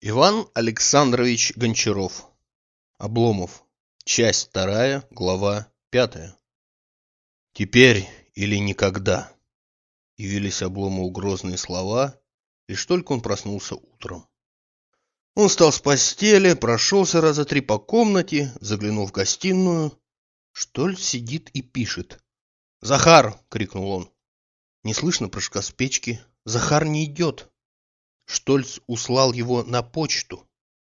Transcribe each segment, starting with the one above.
Иван Александрович Гончаров. Обломов. Часть 2, глава 5. Теперь или никогда. Явились Обломову грозные слова, лишь только он проснулся утром. Он встал с постели, прошелся раза 3 по комнате, заглянул в гостиную. Штольц сидит и пишет. «Захар!» — крикнул он. Не слышно прыжка с печки. Захар не идет. Штольц услал его на почту.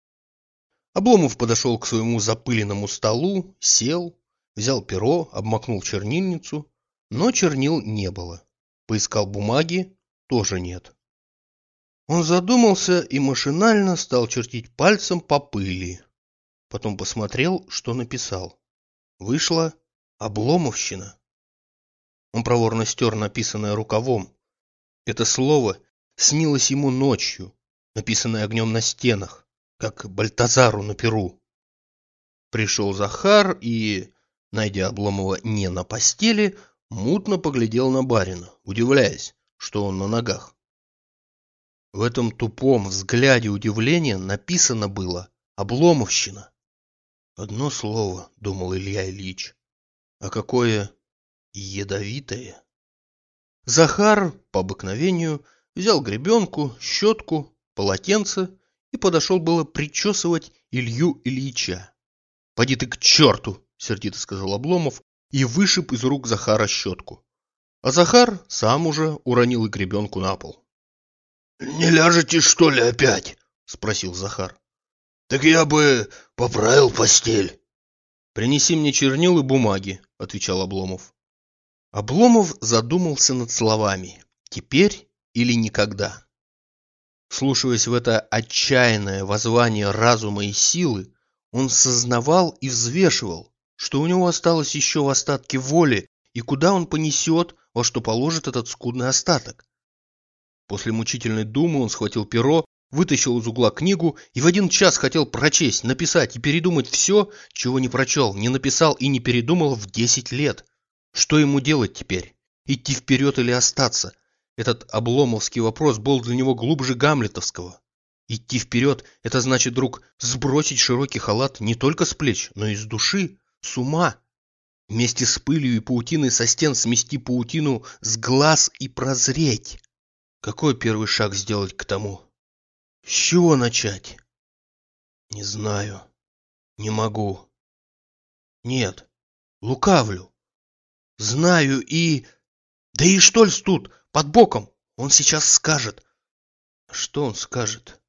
Обломов подошел к своему запыленному столу, сел, взял перо, обмакнул чернильницу, но чернил не было. Поискал бумаги, тоже нет. Он задумался и машинально стал чертить пальцем по пыли. Потом посмотрел, что написал. Вышла обломовщина. Он проворно стер написанное рукавом. Это слово снилось ему ночью, написанное огнем на стенах, как Бальтазару на перу. Пришел Захар и, найдя Обломова не на постели, мутно поглядел на барина, удивляясь, что он на ногах. В этом тупом взгляде удивления написано было «Обломовщина». Одно слово, думал Илья Ильич, а какое ядовитое. Захар, по обыкновению, взял гребенку, щетку, полотенце и подошел было причесывать Илью Ильича. «Поди ты к черту!» — сердито сказал Обломов и вышиб из рук Захара щетку. А Захар сам уже уронил и гребенку на пол. «Не ляжете, что ли, опять?» — спросил Захар. «Так я бы поправил постель». «Принеси мне чернил и бумаги», — отвечал Обломов. Обломов задумался над словами «теперь или никогда». Вслушиваясь в это отчаянное воззвание разума и силы, он сознавал и взвешивал, что у него осталось еще в остатке воли и куда он понесет, во что положит этот скудный остаток. После мучительной думы он схватил перо, вытащил из угла книгу и в 1 час хотел прочесть, написать и передумать все, чего не прочел, не написал и не передумал в 10 лет. Что ему делать теперь? Идти вперед или остаться? Этот обломовский вопрос был для него глубже гамлетовского. Идти вперед – это значит, друг, сбросить широкий халат не только с плеч, но и с души, с ума. Вместе с пылью и паутиной со стен смести паутину с глаз и прозреть. Какой первый шаг сделать к тому? С чего начать? Не знаю. Не могу. Нет. Лукавлю. Знаю и... Да и Штольц тут, под боком. Он сейчас скажет. Что он скажет?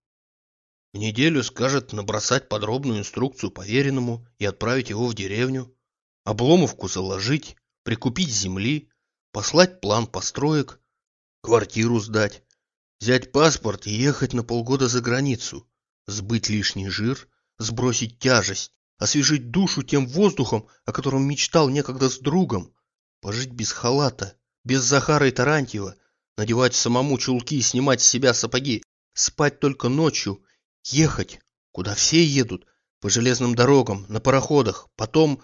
В неделю скажет набросать подробную инструкцию поверенному и отправить его в деревню. Обломовку заложить, прикупить земли, послать план построек, квартиру сдать, взять паспорт и ехать на полгода за границу, сбыть лишний жир, сбросить тяжесть, освежить душу тем воздухом, о котором мечтал некогда с другом, пожить без халата, без Захара и Тарантьева, надевать самому чулки и снимать с себя сапоги, спать только ночью, ехать, куда все едут, по железным дорогам, на пароходах, потом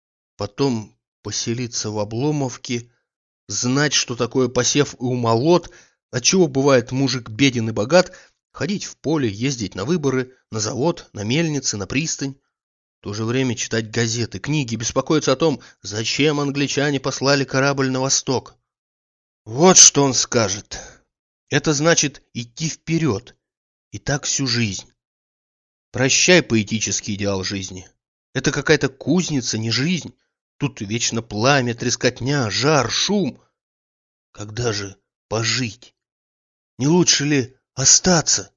поселиться в Обломовке, знать, что такое посев и умолот, отчего бывает мужик беден и богат, ходить в поле, ездить на выборы, на завод, на мельницы, на пристань. В то же время читать газеты, книги, беспокоиться о том, зачем англичане послали корабль на восток. Вот что он скажет. Это значит идти вперед. И так всю жизнь. Прощай поэтический идеал жизни. Это какая-то кузница, не жизнь. Тут вечно пламя, трескотня, жар, шум. Когда же пожить? Не лучше ли остаться?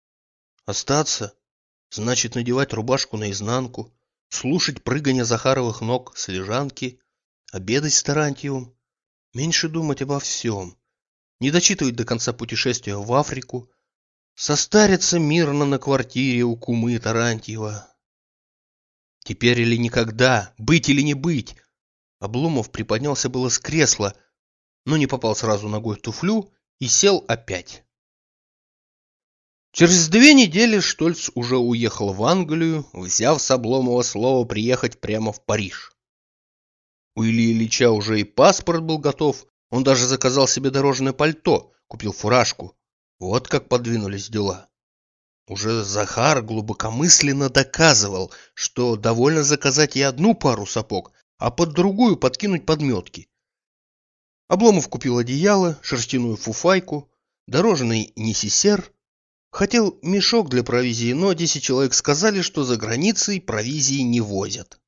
Остаться значит надевать рубашку наизнанку, слушать прыганье Захаровых ног с лежанки, обедать с Тарантьевым, меньше думать обо всем, не дочитывать до конца путешествия в Африку, состариться мирно на квартире у кумы Тарантьева. Теперь или никогда, быть или не быть. Обломов приподнялся было с кресла, но не попал сразу ногой в туфлю и сел опять. Через 2 недели Штольц уже уехал в Англию, взяв с Обломова слово приехать прямо в Париж. У Ильи Ильича уже и паспорт был готов, он даже заказал себе дорожное пальто, купил фуражку. Вот как подвинулись дела. Уже Захар глубокомысленно доказывал, что довольно заказать и одну пару сапог, а под другую подкинуть подметки. Обломов купил одеяло, шерстяную фуфайку, дорожный несисер. Хотел мешок для провизии, но 10 человек сказали, что за границей провизии не возят.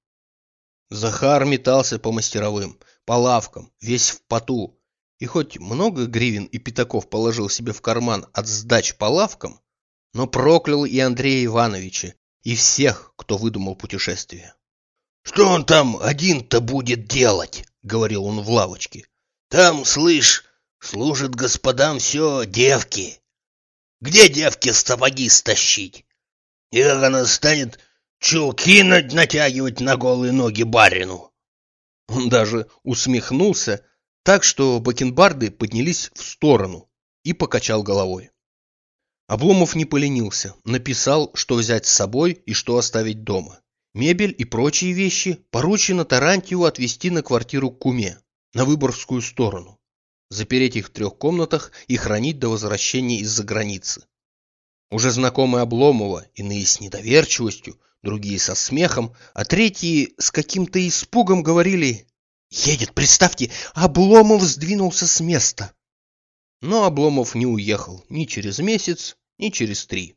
Захар метался по мастеровым, по лавкам, весь в поту. И хоть много гривен и пятаков положил себе в карман от сдач по лавкам, но проклял и Андрея Ивановича, и всех, кто выдумал путешествие. «Что он там один-то будет делать?» — говорил он в лавочке. «Там, слышь, служат господам все девки. Где девке сапоги стащить? И как она станет чулки натягивать на голые ноги барину?» Он даже усмехнулся так, что бакенбарды поднялись в сторону, и покачал головой. Обломов не поленился, написал, что взять с собой и что оставить дома. Мебель и прочие вещи поручено Тарантьеву отвезти на квартиру к куме, на Выборгскую сторону, запереть их в 3 комнатах и хранить до возвращения из-за границы. Уже знакомые Обломова, иные с недоверчивостью, другие со смехом, а третьи с каким-то испугом говорили: «Едет, представьте, Обломов сдвинулся с места». Но Обломов не уехал ни через месяц, ни через 3.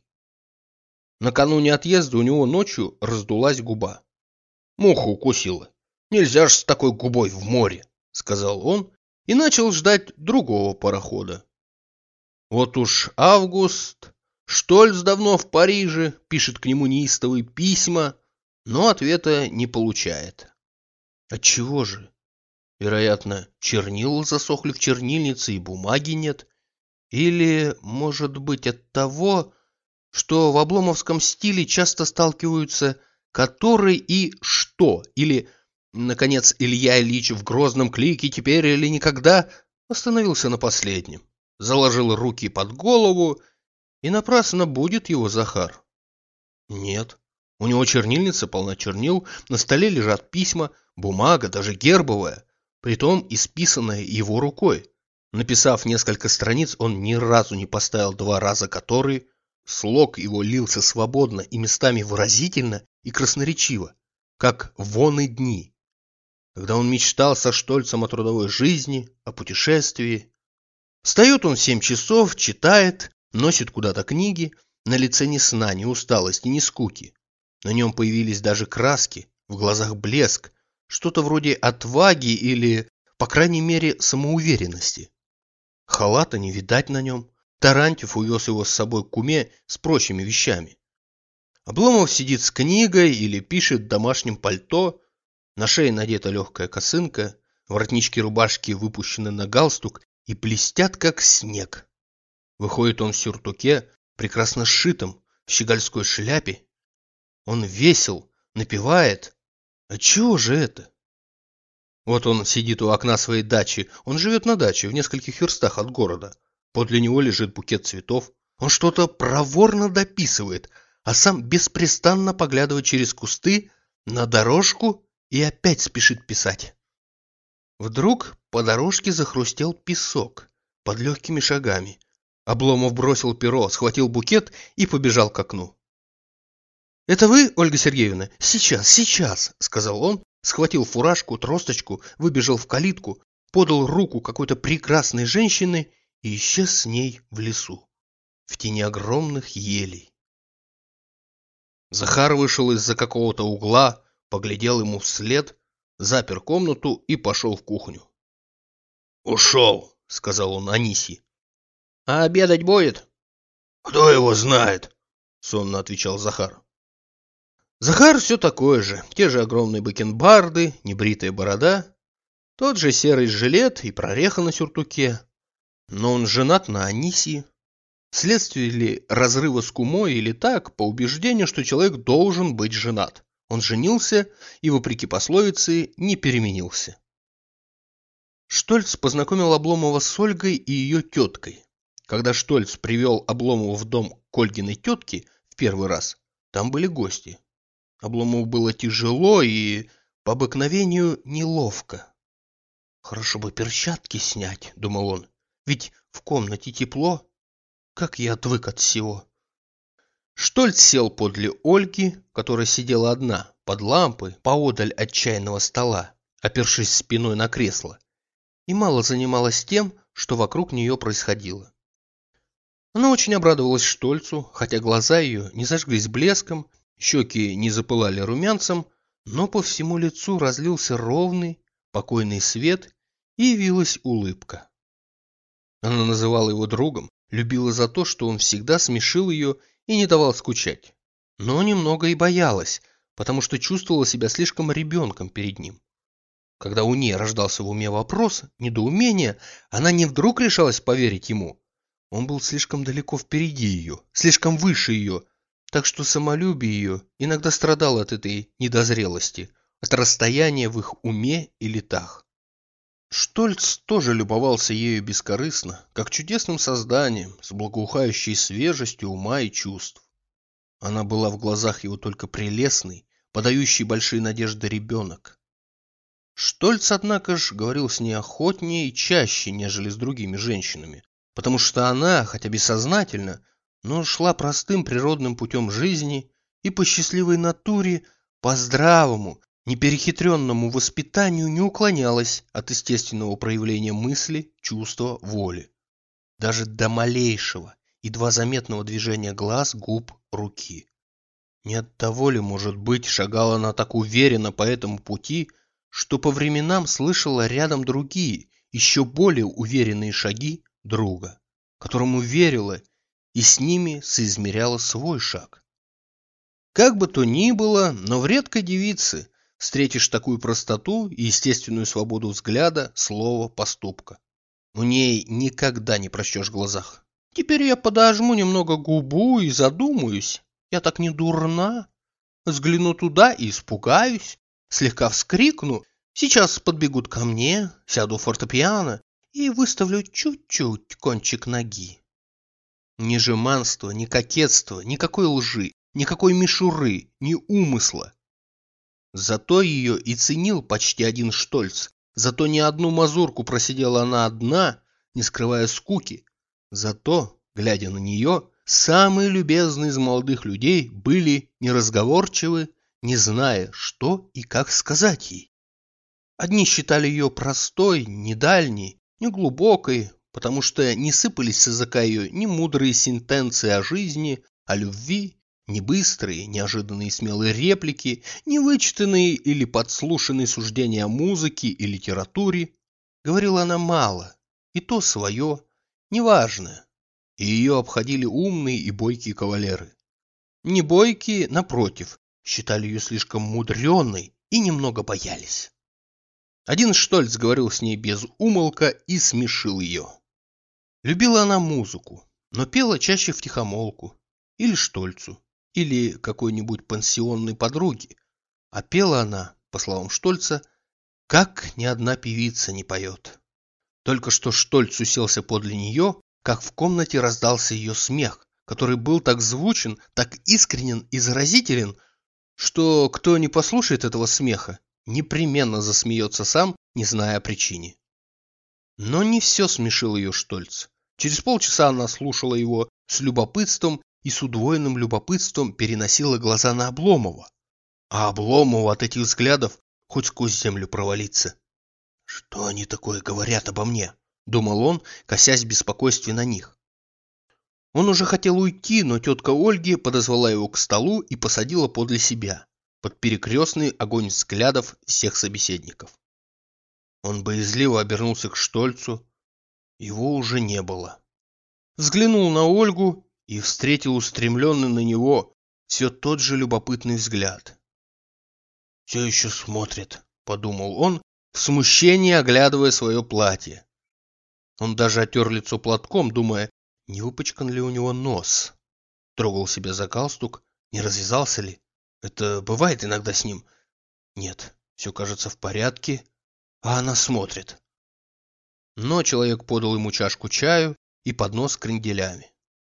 Накануне отъезда у него ночью раздулась губа. «Муха укусила. Нельзя ж с такой губой в море», — сказал он и начал ждать другого парохода. Вот уж август, Штольц давно в Париже, пишет к нему неистовые письма, но ответа не получает. Отчего же? Вероятно, чернила засохли в чернильнице и бумаги нет. Или, может быть, от того, что в обломовском стиле часто сталкиваются «который» и «что», или, наконец, Илья Ильич в грозном клике «теперь или никогда» остановился на последнем, заложил руки под голову, и напрасно будет его Захар. Нет, у него чернильница полна чернил, на столе лежат письма, бумага, даже гербовая, притом исписанная его рукой. Написав несколько страниц, он ни разу не поставил 2 раза «который». Слог его лился свободно и местами выразительно и красноречиво, как вон и дни, когда он мечтал со Штольцем о трудовой жизни, о путешествии. Встает он в 7 часов, читает, носит куда-то книги, на лице ни сна, ни усталости, ни скуки. На нем появились даже краски, в глазах блеск, что-то вроде отваги или, по крайней мере, самоуверенности. Халата не видать на нем. Тарантьев увез его с собой к куме с прочими вещами. Обломов сидит с книгой или пишет в домашнем пальто, на шее надета легкая косынка, воротнички рубашки выпущены на галстук и блестят, как снег. Выходит он в сюртуке, прекрасно сшитом, в щегольской шляпе. Он весел, напевает. А чего же это? Вот он сидит у окна своей дачи, он живет на даче в нескольких верстах от города. Подле него лежит букет цветов. Он что-то проворно дописывает, а сам беспрестанно поглядывает через кусты на дорожку и опять спешит писать. Вдруг по дорожке захрустел песок под легкими шагами. Обломов бросил перо, схватил букет и побежал к окну. «Это вы, Ольга Сергеевна? Сейчас, сейчас!» — сказал он, схватил фуражку, тросточку, выбежал в калитку, подал руку какой-то прекрасной женщины и исчез с ней в лесу, в тени огромных елей. Захар вышел из-за какого-то угла, поглядел ему вслед, запер комнату и пошел в кухню. «Ушел», — сказал он Анисе. «А обедать будет?» «Кто его знает?» — сонно отвечал Захар. Захар все такое же, те же огромные бакенбарды, небритая борода, тот же серый жилет и прореха на сюртуке. Но он женат на Анисе. Вследствие ли разрыва с кумой или так, по убеждению, что человек должен быть женат. Он женился и, вопреки пословице, не переменился. Штольц познакомил Обломова с Ольгой и ее теткой. Когда Штольц привел Обломова в дом к Ольгиной тетке в первый раз, там были гости. Обломову было тяжело и, по обыкновению, неловко. «Хорошо бы перчатки снять», — думал он, — «ведь в комнате тепло. Как я отвык от всего». Штольц сел подле Ольги, которая сидела одна, под лампой, поодаль от чайного стола, опершись спиной на кресло, и мало занималась тем, что вокруг нее происходило. Она очень обрадовалась Штольцу, хотя глаза ее не зажглись блеском, щеки не запылали румянцем, но по всему лицу разлился ровный, покойный свет и явилась улыбка. Она называла его другом, любила за то, что он всегда смешил ее и не давал скучать, но немного и боялась, потому что чувствовала себя слишком ребенком перед ним. Когда у ней рождался в уме вопрос, недоумение, она не вдруг решалась поверить ему. Он был слишком далеко впереди ее, слишком выше ее, так что самолюбие ее иногда страдало от этой недозрелости, от расстояния в их уме и летах. Штольц тоже любовался ею бескорыстно, как чудесным созданием, с благоухающей свежестью ума и чувств. Она была в глазах его только прелестный, подающий большие надежды ребенок. Штольц, однако ж, говорил с ней охотнее и чаще, нежели с другими женщинами, потому что она, хотя бессознательно, но шла простым природным путем жизни и по счастливой натуре, по здравому, неперехитренному воспитанию не уклонялась от естественного проявления мысли, чувства, воли. Даже до малейшего, едва заметного движения глаз, губ, руки. Не от того ли, может быть, шагала она так уверенно по этому пути, что по временам слышала рядом другие, еще более уверенные шаги друга, которому верила и с ними соизмеряла свой шаг. Как бы то ни было, но в редкой девице встретишь такую простоту и естественную свободу взгляда, слова, поступка. В ней никогда не прочтешь в глазах. Теперь я подожму немного губу и задумаюсь. Я так не дурна. Взгляну туда и испугаюсь, слегка вскрикну. Сейчас подбегут ко мне, сяду у фортепиано и выставлю чуть-чуть кончик ноги. Ни жеманства, ни кокетства, никакой лжи, никакой мишуры, ни умысла. Зато ее и ценил почти один Штольц, зато не одну мазурку просидела она одна, не скрывая скуки. Зато, глядя на нее, самые любезные из молодых людей были неразговорчивы, не зная, что и как сказать ей. Одни считали ее простой, не дальней, не глубокой, потому что не сыпались с языка ее ни мудрые сентенции о жизни, о любви, ни быстрые, неожиданные смелые реплики, ни вычитанные или подслушанные суждения о музыке и литературе. Говорила она мало, и то свое, неважное, и ее обходили умные и бойкие кавалеры. Не бойкие, напротив, считали ее слишком мудреной и немного боялись. Один Штольц говорил с ней без умолка и смешил ее. Любила она музыку, но пела чаще втихомолку, или Штольцу, или какой-нибудь пансионной подруге, а пела она, по словам Штольца, как ни одна певица не поет. Только что Штольц уселся подле нее, как в комнате раздался ее смех, который был так звучен, так искренен и заразителен, что кто не послушает этого смеха, непременно засмеется сам, не зная о причине. Но не все смешил ее Штольц. Через полчаса она слушала его с любопытством и с удвоенным любопытством переносила глаза на Обломова. А Обломову от этих взглядов хоть сквозь землю провалиться. «Что они такое говорят обо мне?» — думал он, косясь в беспокойстве на них. Он уже хотел уйти, но тетка Ольги подозвала его к столу и посадила подле себя, под перекрестный огонь взглядов всех собеседников. Он боязливо обернулся к Штольцу. Его уже не было. Взглянул на Ольгу и встретил устремленный на него все тот же любопытный взгляд. «Все еще смотрит», — подумал он, в смущении оглядывая свое платье. Он даже отер лицо платком, думая, не выпачкан ли у него нос. Трогал себя за галстук, не развязался ли. Это бывает иногда с ним. Нет, все кажется в порядке, а она смотрит. Но человек подал ему чашку чаю и поднос с кренделями.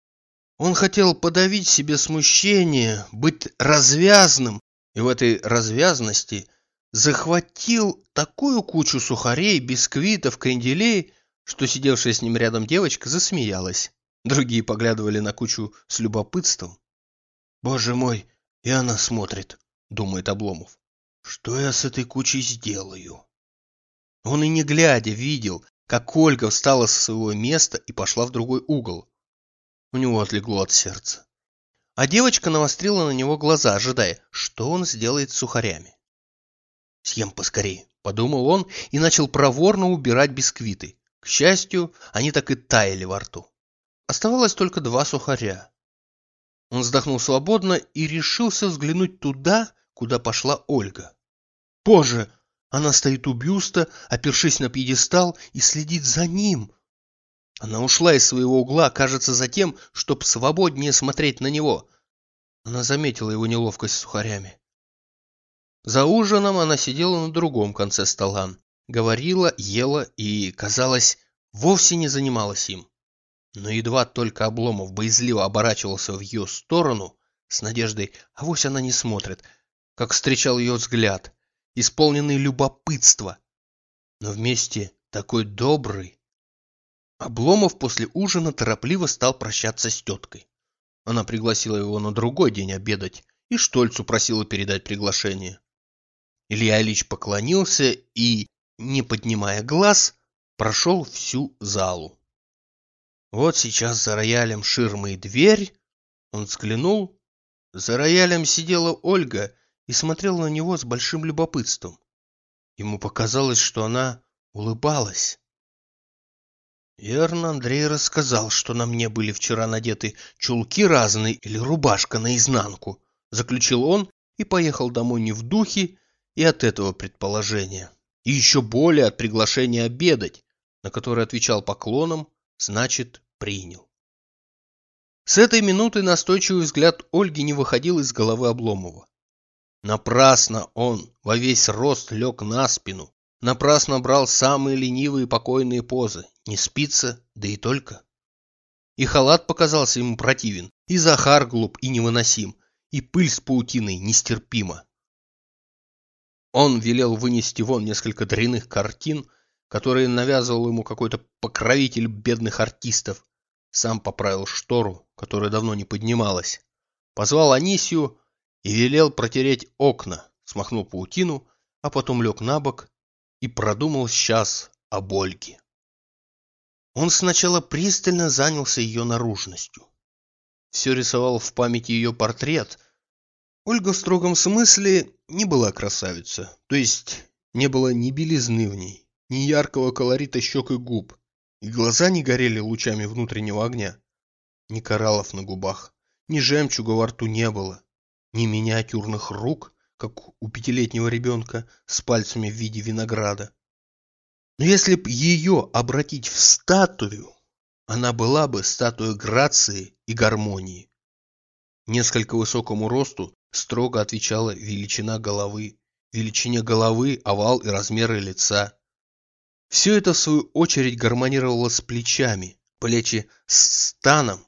Он хотел подавить себе смущение, быть развязным, и в этой развязности захватил такую кучу сухарей, бисквитов, кренделей, что сидевшая с ним рядом девочка засмеялась. Другие поглядывали на кучу с любопытством. Боже мой, и она смотрит, думает Обломов. Что я с этой кучей сделаю? Он и не глядя видел, как Ольга встала со своего места и пошла в другой угол. У него отлегло от сердца. А девочка навострила на него глаза, ожидая, что он сделает с сухарями. «Съем поскорее», — подумал он и начал проворно убирать бисквиты. К счастью, они так и таяли во рту. Оставалось только 2 сухаря. Он вздохнул свободно и решился взглянуть туда, куда пошла Ольга. Боже! Она стоит у бюста, опершись на пьедестал, и следит за ним. Она ушла из своего угла, кажется, за тем, чтоб свободнее смотреть на него. Она заметила его неловкость с сухарями. За ужином она сидела на другом конце стола, говорила, ела и, казалось, вовсе не занималась им. Но едва только Обломов боязливо оборачивался в ее сторону, с надеждой, авось она не смотрит, как встречал ее взгляд, исполненный любопытства, но вместе такой добрый. Обломов после ужина торопливо стал прощаться с теткой. Она пригласила его на другой день обедать и Штольцу просила передать приглашение. Илья Ильич поклонился и, не поднимая глаз, прошел всю залу. Вот сейчас за роялем ширма и дверь. Он взглянул. За роялем сидела Ольга и смотрела на него с большим любопытством. Ему показалось, что она улыбалась. Верно, Андрей рассказал, что на мне были вчера надеты чулки разные или рубашка наизнанку, заключил он и поехал домой не в духе и от этого предположения, и еще более от приглашения обедать, на которое отвечал поклоном, значит, принял. С этой минуты настойчивый взгляд Ольги не выходил из головы Обломова. Напрасно он во весь рост лег на спину, напрасно брал самые ленивые и покойные позы, не спится, да и только. И халат показался ему противен, и Захар глуп и невыносим, и пыль с паутиной нестерпима. Он велел вынести вон несколько дрянных картин, которые навязывал ему какой-то покровитель бедных артистов, сам поправил штору, которая давно не поднималась, позвал Анисью и велел протереть окна, смахнул паутину, а потом лег на бок и продумал сейчас об Ольге. Он сначала пристально занялся ее наружностью. Все рисовал в памяти ее портрет. Ольга в строгом смысле не была красавица, то есть не было ни белизны в ней, ни яркого колорита щек и губ, и глаза не горели лучами внутреннего огня. Ни кораллов на губах, ни жемчуга во рту не было, ни миниатюрных рук, как у 5-летнего ребенка с пальцами в виде винограда. Но если б ее обратить в статую, она была бы статуей грации и гармонии. Несколько высокому росту строго отвечала величина головы, величине головы, овал и размеры лица. Все это, в свою очередь, гармонировало с плечами, плечи с станом.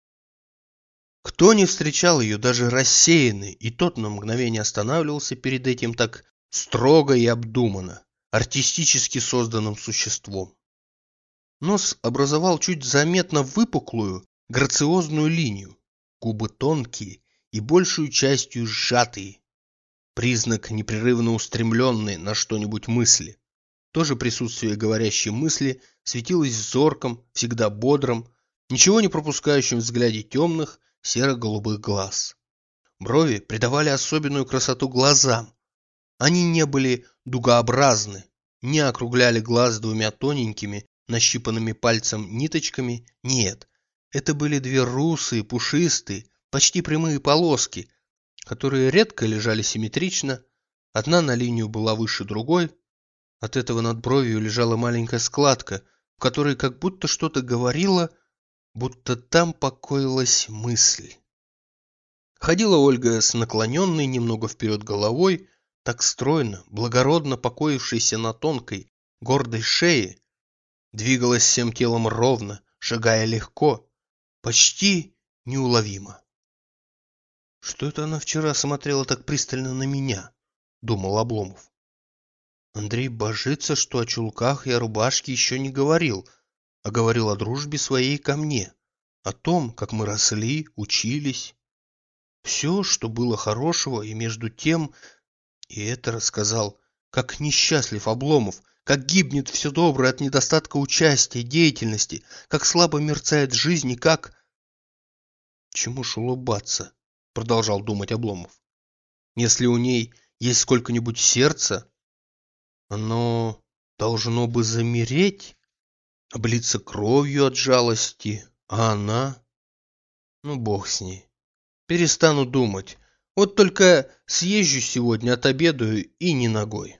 Кто не встречал ее, даже рассеянный, и тот на мгновение останавливался перед этим так строго и обдуманно, артистически созданным существом. Нос образовал чуть заметно выпуклую, грациозную линию, губы тонкие и большую частью сжатые, признак непрерывно устремленной на что-нибудь мысли. Тоже присутствие говорящей мысли светилось в зорком, всегда бодром, ничего не пропускающем взгляде темных, серо-голубых глаз. Брови придавали особенную красоту глазам. Они не были дугообразны, не округляли глаз 2 тоненькими, нащипанными пальцем ниточками, нет. Это были 2 русые, пушистые, почти прямые полоски, которые редко лежали симметрично, одна на линию была выше другой. От этого над бровью лежала маленькая складка, в которой как будто что-то говорила, будто там покоилась мысль. Ходила Ольга с наклоненной немного вперед головой, так стройно, благородно покоившейся на тонкой, гордой шее, двигалась всем телом ровно, шагая легко, почти неуловимо. «Что это она вчера смотрела так пристально на меня?» — думал Обломов. Андрей божится, что о чулках и о рубашке еще не говорил, а говорил о дружбе своей ко мне, о том, как мы росли, учились. Все, что было хорошего, и между тем... И это рассказал, как несчастлив Обломов, как гибнет все доброе от недостатка участия, деятельности, как слабо мерцает жизнь и как... Чему ж улыбаться, продолжал думать Обломов. Если у ней есть сколько-нибудь сердца, оно должно бы замереть, облиться кровью от жалости, а она... Ну, бог с ней. Перестану думать. Вот только съезжу сегодня, отобедаю и не ногой.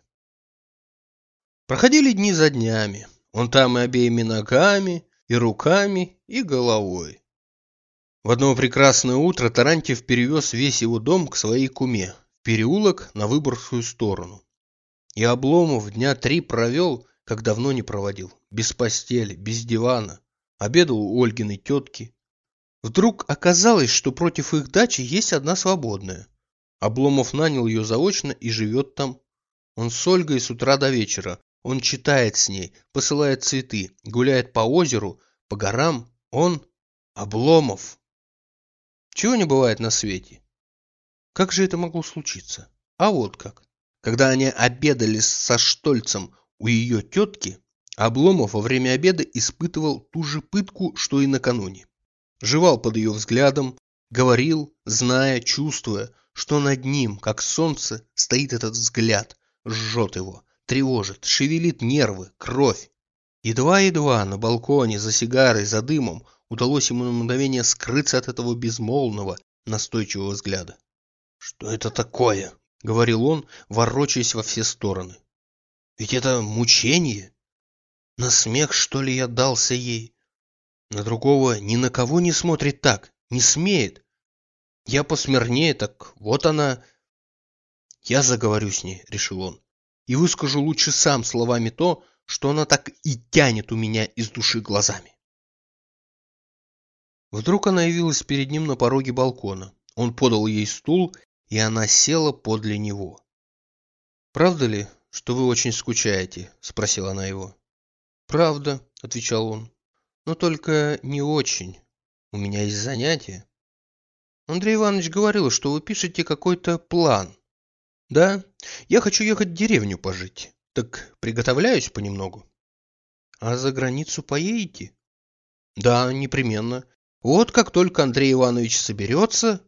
Проходили дни за днями. Он там и обеими ногами, и руками, и головой. В одно прекрасное утро Тарантьев перевез весь его дом к своей куме, в переулок на Выборгскую сторону. И Обломов дня 3 провел, как давно не проводил, без постели, без дивана. Обедал у Ольгиной тетки. Вдруг оказалось, что против их дачи есть одна свободная. Обломов нанял ее заочно и живет там. Он с Ольгой с утра до вечера. Он читает с ней, посылает цветы, гуляет по озеру, по горам. Он Обломов. Чего не бывает на свете? Как же это могло случиться? А вот как. Когда они обедали со Штольцем у ее тетки, Обломов во время обеда испытывал ту же пытку, что и накануне. Жевал под ее взглядом, говорил, зная, чувствуя, что над ним, как солнце, стоит этот взгляд, жжет его, тревожит, шевелит нервы, кровь. Едва-едва на балконе, за сигарой, за дымом удалось ему на мгновение скрыться от этого безмолвного, настойчивого взгляда. «Что это такое?» — говорил он, ворочаясь во все стороны. «Ведь это мучение. На смех, что ли, я дался ей? На другого ни на кого не смотрит так, не смеет. Я посмирнее, так вот она. Я заговорю с ней, решил он, и выскажу лучше сам словами то, что она так и тянет у меня из души глазами. Вдруг она явилась перед ним на пороге балкона. Он подал ей стул, и она села подле него. «Правда ли, что вы очень скучаете?» – спросила она его. «Правда», – отвечал он. «Но только не очень. У меня есть занятие. Андрей Иванович говорил, что вы пишете какой-то план. Да, я хочу ехать в деревню пожить. Так приготовляюсь понемногу». «А за границу поедете?» «Да, непременно. Вот как только Андрей Иванович соберется...»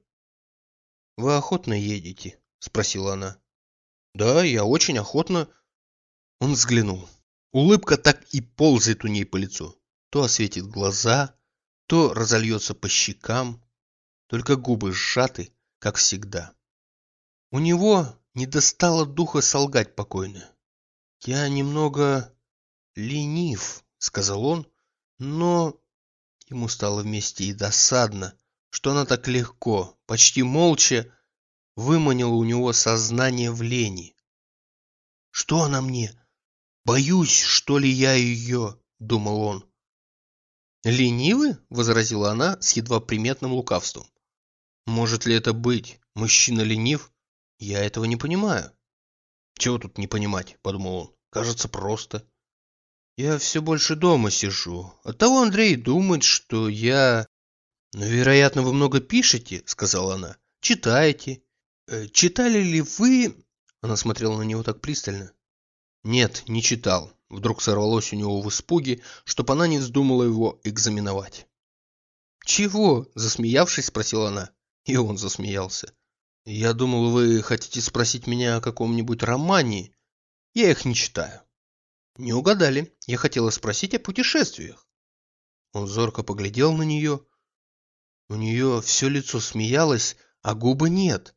«Вы охотно едете?» – спросила она. «Да, я очень охотно...» Он взглянул. Улыбка так и ползает у ней по лицу. То осветит глаза, то разольется по щекам. Только губы сжаты, как всегда. У него не достало духа солгать покойно. «Я немного ленив», — сказал он, но ему стало вместе и досадно, что она так легко, почти молча, выманила у него сознание в лени. «Что она мне? Боюсь, что ли, я ее?» — думал он. «Ленивы?» — возразила она с едва приметным лукавством. «Может ли это быть? Мужчина ленив? Я этого не понимаю». «Чего тут не понимать?» — подумал он. «Кажется, просто. Я все больше дома сижу. Оттого Андрей думает, что я...» «Ну, вероятно, вы много пишете?» — сказала она. «Читаете. Читали ли вы...» Она смотрела на него так пристально. «Нет, не читал». Вдруг сорвалось у него в испуге, чтоб она не вздумала его экзаменовать. «Чего?» – засмеявшись, спросила она. И он засмеялся. «Я думал, вы хотите спросить меня о каком-нибудь романе. Я их не читаю». «Не угадали. Я хотела спросить о путешествиях». Он зорко поглядел на нее. У нее все лицо смеялось, а губы нет.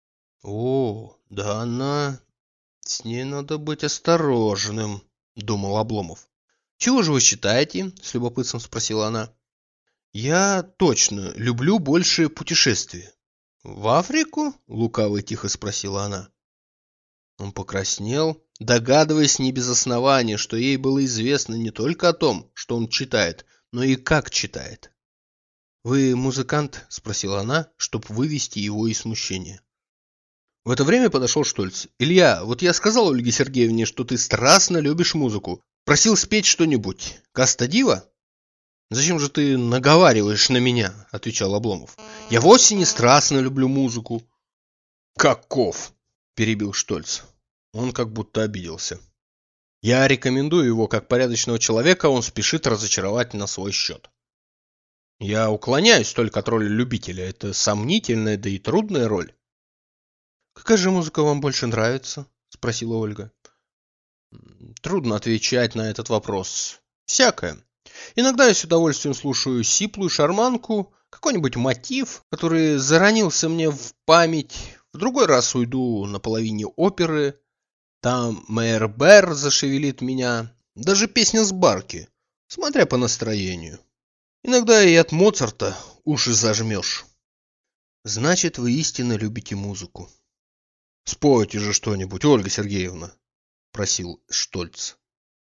«О, да она... С ней надо быть осторожным», — думал Обломов. «Чего же вы читаете?» — с любопытством спросила она. «Я точно люблю больше путешествия». «В Африку?» — лукаво и тихо спросила она. Он покраснел, догадываясь не без основания, что ей было известно не только о том, что он читает, но и как читает. «Вы музыкант?» — спросила она, чтобы вывести его из смущения. В это время подошел Штольц. «Илья, вот я сказал Ольге Сергеевне, что ты страстно любишь музыку. Просил спеть что-нибудь. Каста дива?» «Зачем же ты наговариваешь на меня?» – отвечал Обломов. «Я вовсе не страстно люблю музыку». «Каков?» – перебил Штольц. Он как будто обиделся. «Я рекомендую его как порядочного человека, он спешит разочаровать на свой счет. Я уклоняюсь только от роли любителя. Это сомнительная, да и трудная роль». «Какая же музыка вам больше нравится?» – спросила Ольга. «Трудно отвечать на этот вопрос. Всякое. Иногда я с удовольствием слушаю сиплую шарманку, какой-нибудь мотив, который заронился мне в память. В другой раз уйду на половине оперы. Там Мейер Бер зашевелит меня. Даже песня с барки, смотря по настроению. Иногда и от Моцарта уши зажмешь». «Значит, вы истинно любите музыку». «Спойте же что-нибудь, Ольга Сергеевна», — просил Штольц.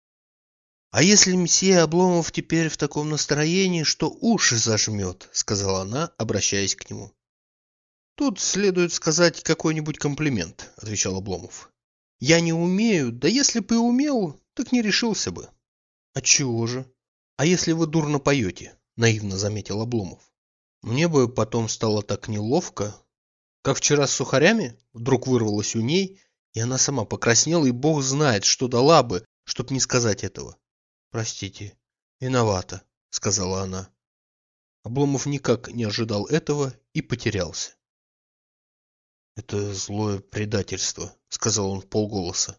«А если мсье Обломов теперь в таком настроении, что уши зажмет?» — сказала она, обращаясь к нему. «Тут следует сказать какой-нибудь комплимент», — отвечал Обломов. «Я не умею, да если бы и умел, так не решился бы». «Отчего же? А если вы дурно поете?» — наивно заметил Обломов. «Мне бы потом стало так неловко. Как вчера с сухарями?» Вдруг вырвалось у ней, и она сама покраснела, и бог знает, что дала бы, чтоб не сказать этого. «Простите, виновата», — сказала она. Обломов никак не ожидал этого и потерялся. «Это злое предательство», — сказал он вполголоса.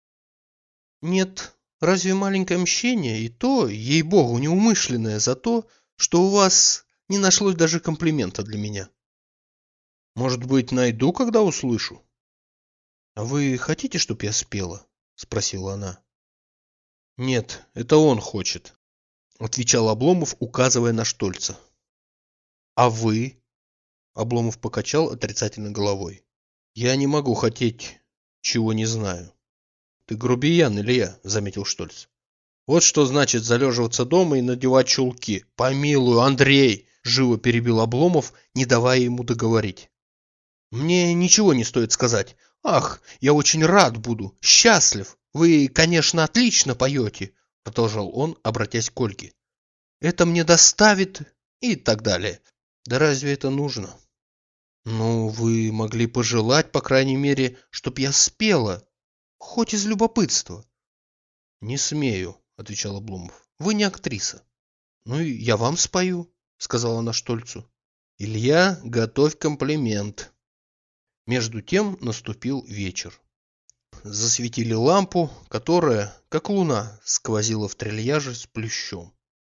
«Нет, разве маленькое мщение, и то, ей-богу, неумышленное за то, что у вас не нашлось даже комплимента для меня». «Может быть, найду, когда услышу?» «А вы хотите, чтоб я спела?» — спросила она. «Нет, это он хочет», — отвечал Обломов, указывая на Штольца. «А вы?» — Обломов покачал отрицательно головой. «Я не могу хотеть, чего не знаю». «Ты грубиян, Илья», — заметил Штольц. «Вот что значит залеживаться дома и надевать чулки. Помилуй, Андрей!» — живо перебил Обломов, не давая ему договорить. «Мне ничего не стоит сказать. Ах, я очень рад буду, счастлив. Вы, конечно, отлично поете», — продолжал он, обратясь к Ольге. «Это мне доставит...» и так далее. «Да разве это нужно?» «Ну, вы могли пожелать, по крайней мере, чтоб я спела, хоть из любопытства». «Не смею», — отвечал Обломов. «Вы не актриса». «Ну, и я вам спою», — сказала она Штольцу. «Илья, готовь комплимент». Между тем наступил вечер. Засветили лампу, которая, как луна, сквозила в трильяже с плющом.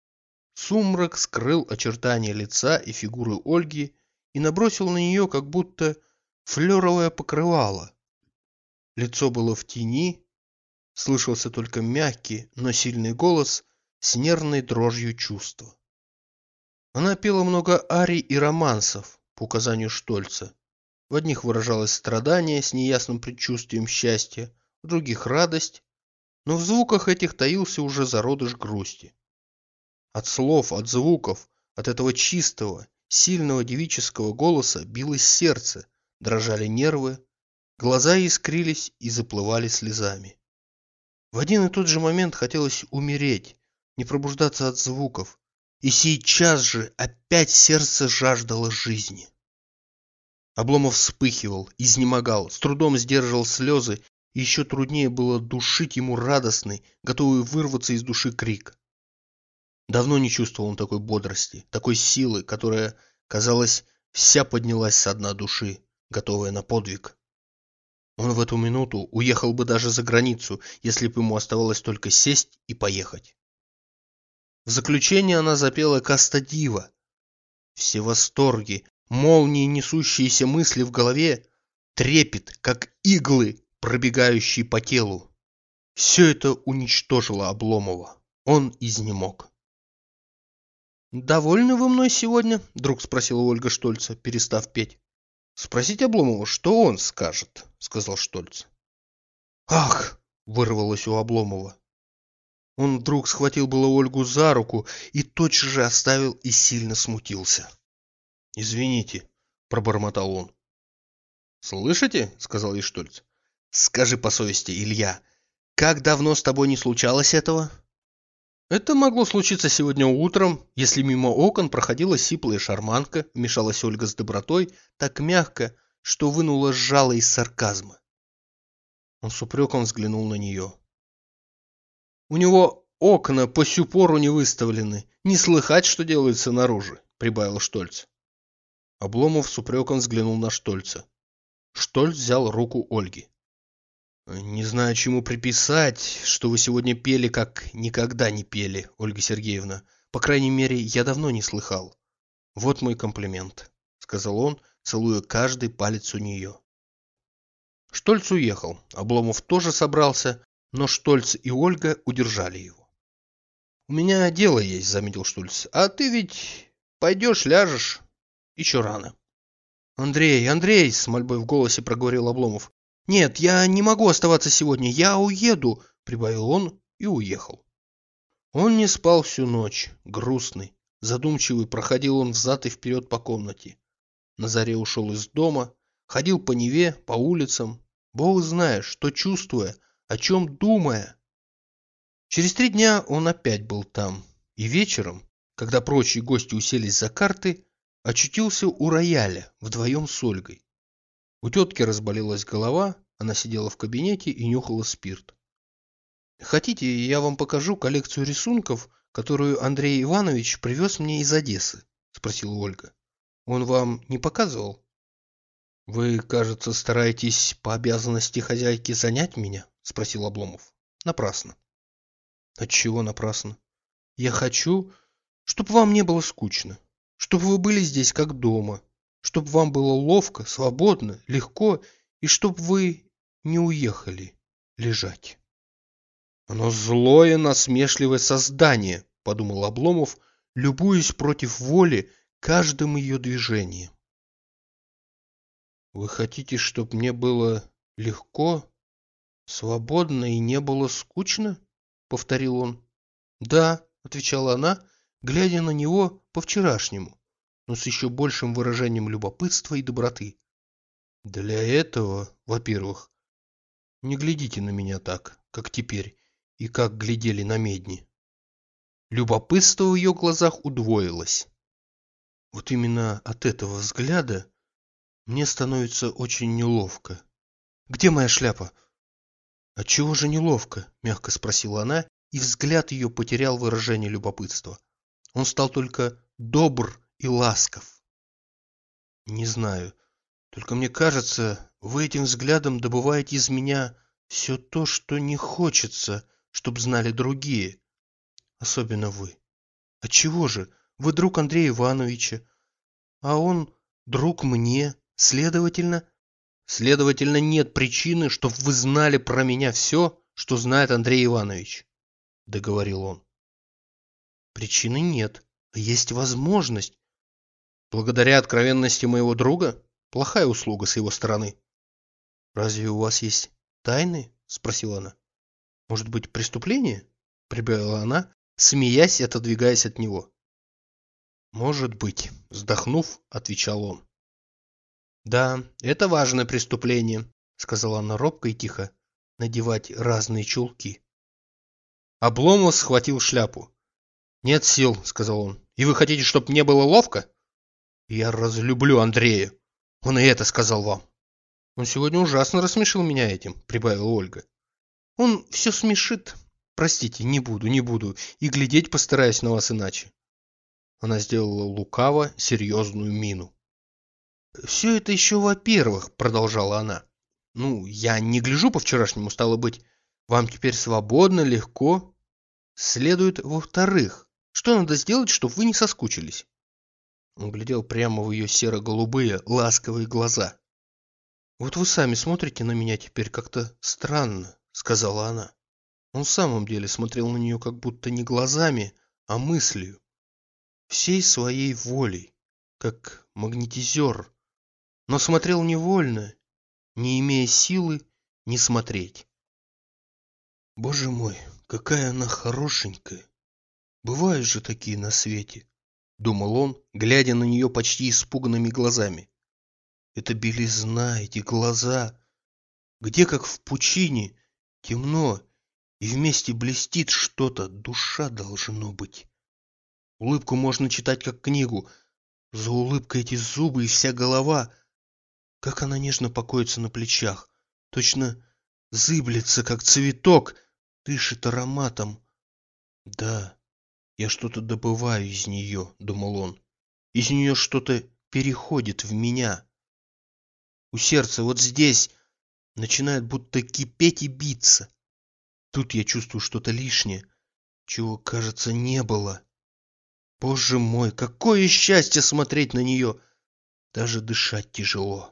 Сумрак скрыл очертания лица и фигуры Ольги и набросил на нее как будто флеровое покрывало. Лицо было в тени, слышался только мягкий, но сильный голос с нервной дрожью чувства. Она пела много арий и романсов по указанию Штольца. В одних выражалось страдание с неясным предчувствием счастья, в других радость, но в звуках этих таился уже зародыш грусти. От слов, от звуков, от этого чистого, сильного девического голоса билось сердце, дрожали нервы, глаза искрились и заплывали слезами. В один и тот же момент хотелось умереть, не пробуждаться от звуков, и сейчас же опять сердце жаждало жизни. Обломов вспыхивал, изнемогал, с трудом сдерживал слезы, и еще труднее было душить ему радостный, готовый вырваться из души крик. Давно не чувствовал он такой бодрости, такой силы, которая, казалось, вся поднялась со дна души, готовая на подвиг. Он в эту минуту уехал бы даже за границу, если бы ему оставалось только сесть и поехать. В заключение она запела «Каста Дива». Все восторги, молнии, несущиеся мысли в голове, трепет, как иглы, пробегающие по телу. Все это уничтожило Обломова. Он изнемог. «Довольны вы мной сегодня?» — вдруг спросила Ольга Штольца, перестав петь. «Спросите Обломова, что он скажет», — сказал Штольц. «Ах!» — вырвалось у Обломова. Он вдруг схватил было Ольгу за руку и тотчас же оставил и сильно смутился. «Извините», — пробормотал он. «Слышите?» — сказал ей Штольц. «Скажи по совести, Илья, как давно с тобой не случалось этого?» Это могло случиться сегодня утром, если мимо окон проходила сиплая шарманка, вмешалась Ольга с добротой, так мягко, что вынула жало из сарказма. Он с упреком взглянул на нее. «У него окна по сю пору не выставлены. Не слыхать, что делается наружу», — прибавил Штольц. Обломов с упреком взглянул на Штольца. Штольц взял руку Ольги. «Не знаю, чему приписать, что вы сегодня пели, как никогда не пели, Ольга Сергеевна. По крайней мере, я давно не слыхал. Вот мой комплимент», — сказал он, целуя каждый палец у нее. Штольц уехал. Обломов тоже собрался, но Штольц и Ольга удержали его. «У меня дело есть», — заметил Штольц. «А ты ведь пойдешь, ляжешь. Еще рано». «Андрей, Андрей!» — с мольбой в голосе проговорил Обломов. «Нет, я не могу оставаться сегодня. Я уеду», — прибавил он и уехал. Он не спал всю ночь, грустный, задумчивый, проходил он взад и вперед по комнате. На заре ушел из дома, ходил по Неве, по улицам, Бог знает, что чувствуя, о чем думая. Через 3 дня он опять был там, и вечером, когда прочие гости уселись за карты, очутился у рояля вдвоем с Ольгой. У тетки разболелась голова, она сидела в кабинете и нюхала спирт. «Хотите, я вам покажу коллекцию рисунков, которую Андрей Иванович привез мне из Одессы?» – спросила Ольга. «Он вам не показывал?» «Вы, кажется, стараетесь по обязанности хозяйки занять меня?» – спросил Обломов. «Напрасно». «Отчего напрасно? Я хочу, чтобы вам не было скучно, чтобы вы были здесь как дома, чтобы вам было ловко, свободно, легко, и чтобы вы не уехали лежать». «Оно злое, насмешливое создание», — подумал Обломов, любуясь против воли каждым ее движением. «Вы хотите, чтобы мне было легко, свободно и не было скучно?» — повторил он. «Да», — отвечала она, глядя на него по-вчерашнему, но с еще большим выражением любопытства и доброты. «Для этого, во-первых, не глядите на меня так, как теперь, и как глядели на медни». Любопытство в ее глазах удвоилось. «Вот именно от этого взгляда мне становится очень неловко. Где моя шляпа?» «Отчего же неловко?» — мягко спросила она, и взгляд ее потерял выражение любопытства. Он стал только добр и ласков. «Не знаю, только мне кажется, вы этим взглядом добываете из меня все то, что не хочется, чтоб знали другие, особенно вы. Отчего же? Вы друг Андрея Ивановича, а он друг мне, следовательно... Следовательно, нет причины, чтоб вы знали про меня все, что знает Андрей Иванович», — договорил он. «Причины нет, а есть возможность. Благодаря откровенности моего друга? Плохая услуга с его стороны». «Разве у вас есть тайны?» — спросила она. «Может быть, преступление?» — прибавила она, смеясь и отодвигаясь от него. «Может быть», — вздохнув, отвечал он. «Да, это важное преступление», — сказала она робко и тихо, — «надевать разные чулки». Обломов схватил шляпу. «Нет сил», — сказал он. «И вы хотите, чтобы мне было ловко?» «Я разлюблю Андрея. Он и это сказал вам». «Он сегодня ужасно рассмешил меня этим», — прибавила Ольга. «Он все смешит. Простите, не буду, и глядеть постараюсь на вас иначе». Она сделала лукаво серьезную мину. «Все это еще во-первых», — продолжала она. «Ну, я не гляжу по-вчерашнему, стало быть, вам теперь свободно, легко. Следует во-вторых, что надо сделать, чтобы вы не соскучились?» Он глядел прямо в ее серо-голубые, ласковые глаза. «Вот вы сами смотрите на меня теперь как-то странно», — сказала она. Он в самом деле смотрел на нее как будто не глазами, а мыслью, всей своей волей, как магнетизер, но смотрел невольно, не имея силы не смотреть. «Боже мой, какая она хорошенькая! Бывают же такие на свете!» — думал он, глядя на нее почти испуганными глазами. «Это белизна, эти глаза! Где, как в пучине, темно, И вместе блестит что-то, душа должно быть. Улыбку можно читать как книгу. За улыбкой эти зубы и вся голова. Как она нежно покоится на плечах. Точно зыблется, как цветок, дышит ароматом. Да, я что-то добываю из нее, думал он. Из нее что-то переходит в меня. У сердца вот здесь начинает будто кипеть и биться. Тут я чувствую что-то лишнее, чего, кажется, не было. Боже мой, какое счастье смотреть на нее! Даже дышать тяжело.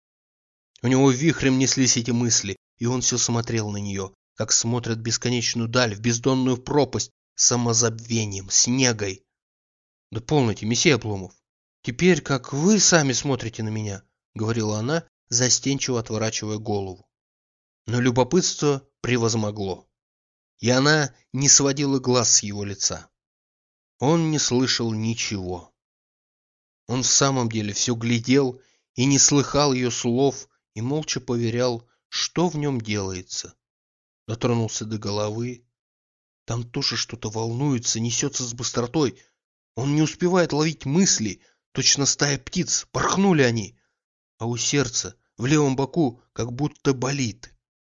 У него вихрем неслись эти мысли, и он все смотрел на нее, как смотрят в бесконечную даль, в бездонную пропасть, с самозабвением, с негой. Да полноте, месье Обломов. Теперь, как вы сами смотрите на меня, говорила она, застенчиво отворачивая голову. Но любопытство превозмогло, и она не сводила глаз с его лица. Он не слышал ничего. Он в самом деле все глядел и не слыхал ее слов, и молча поверял, что в нем делается. Дотронулся до головы. Там тоже что-то волнуется, несется с быстротой. Он не успевает ловить мысли, точно стая птиц, порхнули они. А у сердца в левом боку как будто болит.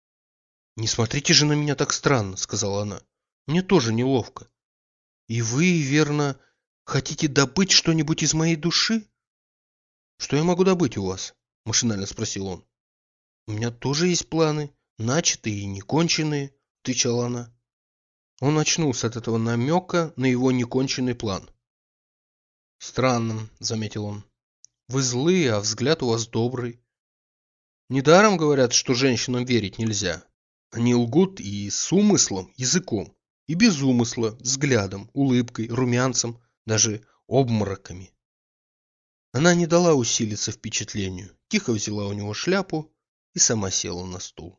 «Не смотрите же на меня так странно», — сказала она. «Мне тоже неловко. И вы, верно, хотите добыть что-нибудь из моей души?» «Что я могу добыть у вас?» — машинально спросил он. «У меня тоже есть планы, начатые и неконченные», — отвечала она. Он очнулся от этого намека на его неконченный план. «Странно», — заметил он. «Вы злые, а взгляд у вас добрый. Недаром говорят, что женщинам верить нельзя. Они лгут и с умыслом, языком, и без умысла, взглядом, улыбкой, румянцем, даже обмороками». Она не дала усилиться впечатлению, тихо взяла у него шляпу и сама села на стул.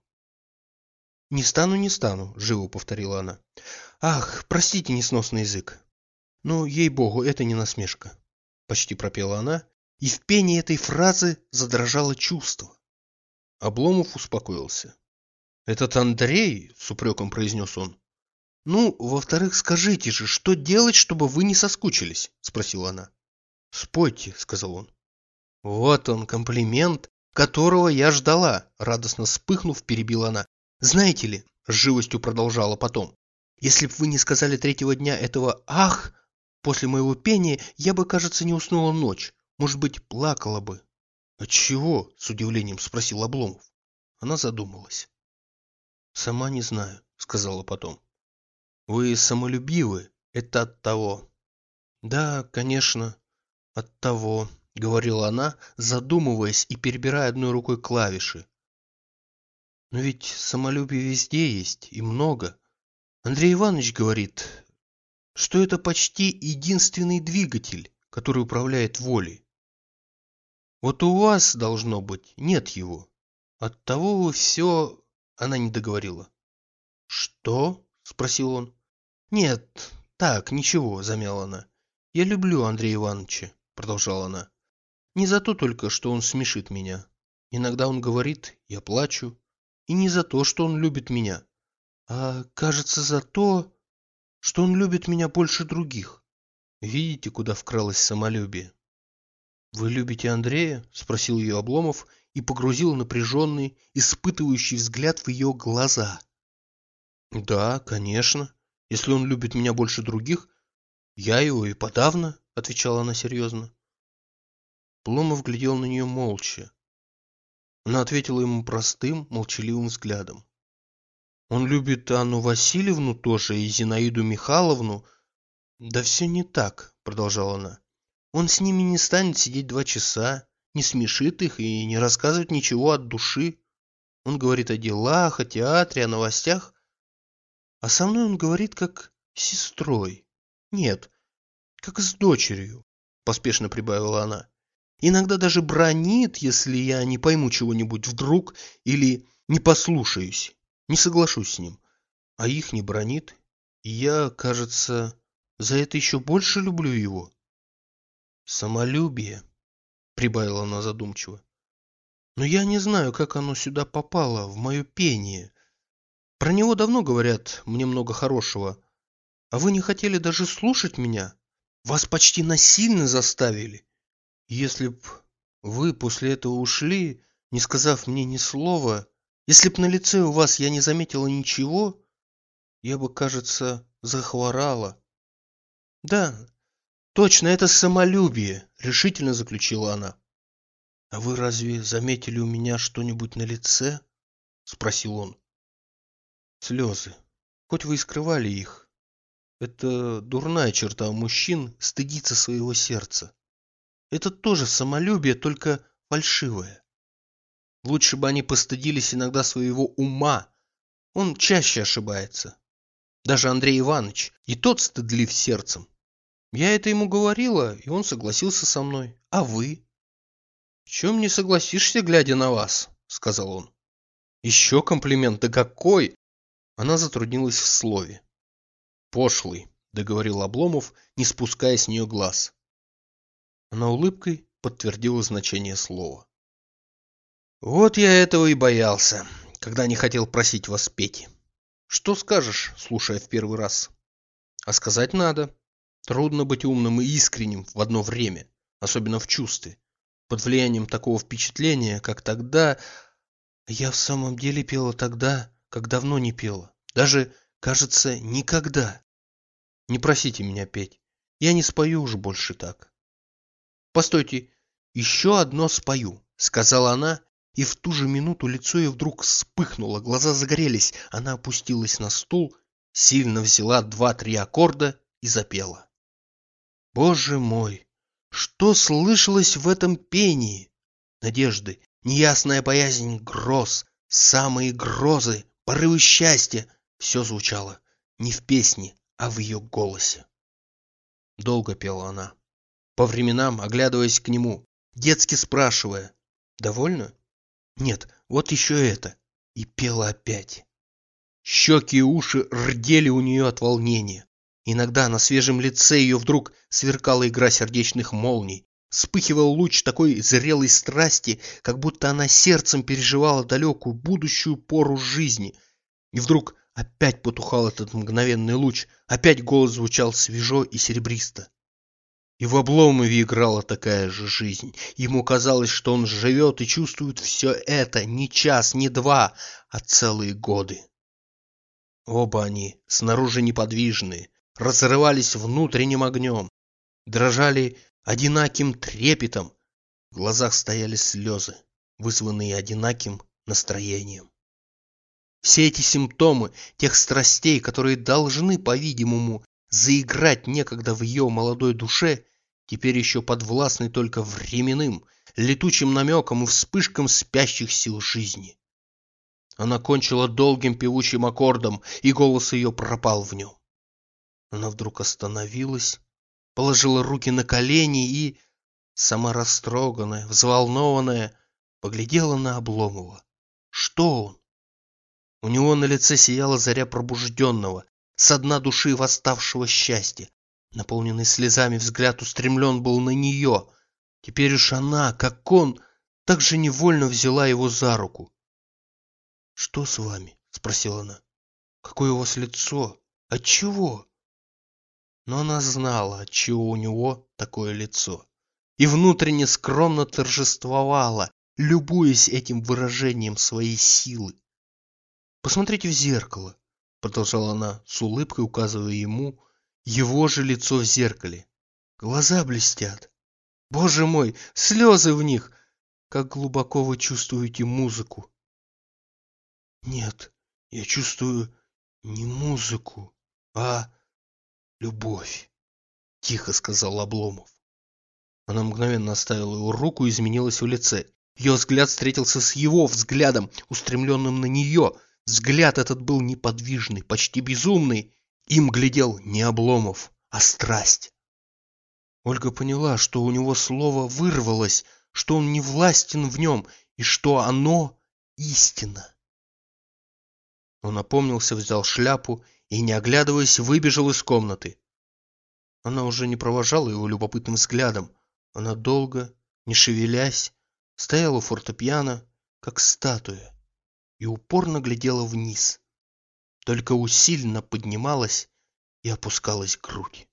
«Не стану, не стану», — живо повторила она. «Ах, простите несносный язык. Ну, ей-богу, это не насмешка», — почти пропела она, и в пении этой фразы задрожало чувство. Обломов успокоился. «Этот Андрей», — с упреком произнес он. «Ну, во-вторых, скажите же, что делать, чтобы вы не соскучились?» — спросила она. «Спойте», — сказал он. «Вот он, комплимент, которого я ждала», — радостно вспыхнув, перебила она. «Знаете ли», — с живостью продолжала потом, «если б вы не сказали третьего дня этого «ах» после моего пения, я бы, кажется, не уснула ночь. Может быть, плакала бы». «Отчего?» — с удивлением спросил Обломов. Она задумалась. «Сама не знаю», — сказала потом. «Вы самолюбивы, это от того». «Да, конечно, от того», — говорила она, задумываясь и перебирая одной рукой клавиши. «Но ведь самолюбие везде есть, и много. Андрей Иванович говорит, что это почти единственный двигатель, который управляет волей. Вот у вас, должно быть, нет его. Оттого вы все...» Она не договорила. «Что?» — спросил он. «Нет, так, ничего», — замяла она. «Я люблю Андрея Ивановича», — продолжала она. «Не за то только, что он смешит меня. Иногда он говорит, я плачу. И не за то, что он любит меня, а, кажется, за то, что он любит меня больше других. Видите, куда вкралось самолюбие?» «Вы любите Андрея?» — спросил ее Обломов и погрузил напряженный, испытывающий взгляд в ее глаза. «Да, конечно. Если он любит меня больше других, я его и подавно», — отвечала она серьезно. Обломов глядел на нее молча. Она ответила ему простым, молчаливым взглядом. «Он любит Анну Васильевну тоже и Зинаиду Михайловну». «Да все не так», — продолжала она. «Он с ними не станет сидеть 2 часа, не смешит их и не рассказывает ничего от души. Он говорит о делах, о театре, о новостях. А со мной он говорит как с сестрой. Нет, как с дочерью», — поспешно прибавила она. «Иногда даже бранит, если я не пойму чего-нибудь вдруг или не послушаюсь, не соглашусь с ним. А их не бранит, и я, кажется, за это еще больше люблю его». «Самолюбие», — прибавила она задумчиво. «Но я не знаю, как оно сюда попало, в мое пение. Про него давно говорят мне много хорошего. А вы не хотели даже слушать меня? Вас почти насильно заставили. Если б вы после этого ушли, не сказав мне ни слова, если б на лице у вас я не заметила ничего, я бы, кажется, захворала. Да, точно, это самолюбие, решительно заключила она. А вы разве заметили у меня что-нибудь на лице? Спросил он. Слезы. Хоть вы и скрывали их. Это дурная черта у мужчин стыдиться своего сердца. Это тоже самолюбие, только фальшивое. Лучше бы они постыдились иногда своего ума. Он чаще ошибается. Даже Андрей Иванович, и тот стыдлив сердцем. Я это ему говорила, и он согласился со мной. А вы? В чем не согласишься, глядя на вас, сказал он. Еще комплимент, да какой? Она затруднилась в слове. Пошлый, договорил Обломов, не спуская с нее глаз. Она улыбкой подтвердила значение слова. Вот я этого и боялся, когда не хотел просить вас петь. Что скажешь, слушая в первый раз? А сказать надо. Трудно быть умным и искренним в одно время, особенно в чувстве. Под влиянием такого впечатления, как тогда... Я в самом деле пела тогда, как давно не пела. Даже, кажется, никогда. Не просите меня петь. Я не спою уже больше так. Постойте, еще одно спою, сказала она, и в ту же минуту лицо ее вдруг вспыхнуло, глаза загорелись. Она опустилась на стул, сильно взяла 2-3 аккорда и запела. Боже мой, что слышалось в этом пении? Надежды, неясная боязнь гроз, самые грозы, порывы счастья. Все звучало не в песне, а в ее голосе. Долго пела она, по временам оглядываясь к нему, детски спрашивая: «Довольно? Нет, вот еще это». И пела опять. Щеки и уши рдели у нее от волнения. Иногда на свежем лице ее вдруг сверкала игра сердечных молний, вспыхивал луч такой зрелой страсти, как будто она сердцем переживала далекую будущую пору жизни. И вдруг опять потухал этот мгновенный луч, опять голос звучал свежо и серебристо. И в Обломове играла такая же жизнь. Ему казалось, что он живет и чувствует все это не час, не два, а целые годы. Оба они, снаружи неподвижные, разрывались внутренним огнем, дрожали одинаким трепетом, в глазах стояли слезы, вызванные одинаким настроением. Все эти симптомы тех страстей, которые должны, по-видимому, заиграть некогда в ее молодой душе, теперь еще подвластны только временным, летучим намекам и вспышкам спящих сил жизни. Она кончила долгим певучим аккордом, и голос ее пропал в нем. Она вдруг остановилась, положила руки на колени и, сама растроганная, взволнованная, поглядела на Обломова. Что он? У него на лице сияла заря пробужденного, со дна души восставшего счастья. Наполненный слезами взгляд устремлен был на нее. Теперь уж она, как он, так же невольно взяла его за руку. «Что с вами?» — спросила она. «Какое у вас лицо? Отчего?» Но она знала, отчего у него такое лицо, и внутренне скромно торжествовала, любуясь этим выражением своей силы. «Посмотрите в зеркало», — продолжала она, с улыбкой указывая ему его же лицо в зеркале. «Глаза блестят. Боже мой, слезы в них! Как глубоко вы чувствуете музыку!» «Нет, я чувствую не музыку, а любовь», — тихо сказал Обломов. Она мгновенно оставила его руку и изменилась в лице. Ее взгляд встретился с его взглядом, устремленным на нее. Взгляд этот был неподвижный, почти безумный. Им глядел не Обломов, а страсть. Ольга поняла, что у него слово вырвалось, что он не властен в нем и что оно истина. Он опомнился, взял шляпу и, не оглядываясь, выбежал из комнаты. Она уже не провожала его любопытным взглядом. Она долго, не шевелясь, стояла у фортепиано, как статуя, и упорно глядела вниз, только усиленно поднималась и опускалась грудь.